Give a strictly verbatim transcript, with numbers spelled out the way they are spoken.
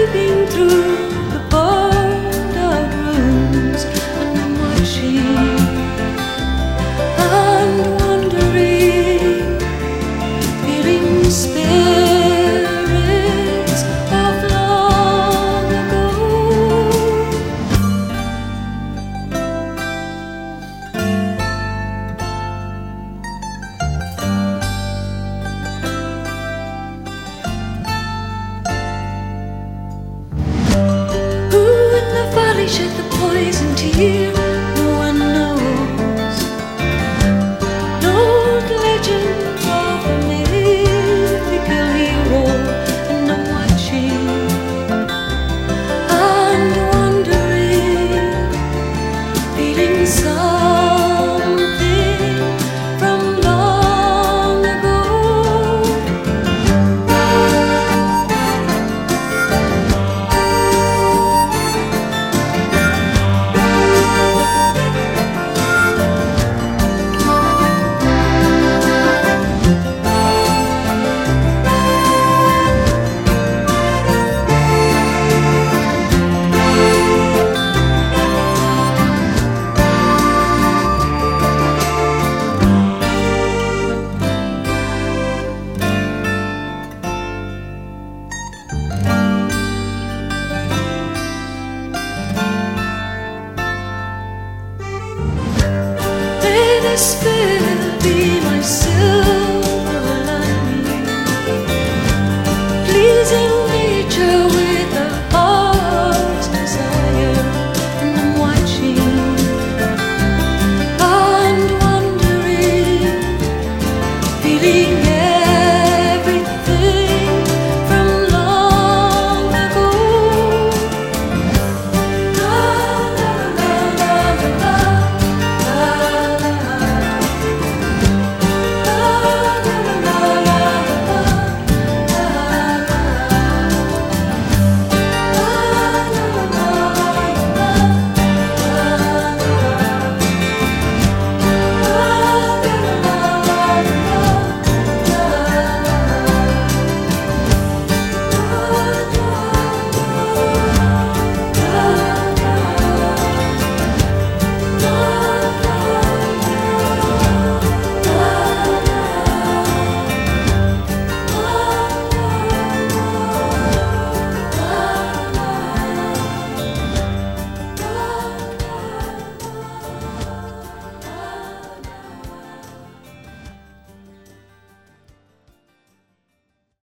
peeping through the burned out rooms, and I'm watching and wondering, feeling spirits of long ago. Shed the poison tear, no one knows. No legend of a mythical hero, and I'm watching and wondering, feeling something from long ago. May this fear be my silver lining, pleasing nature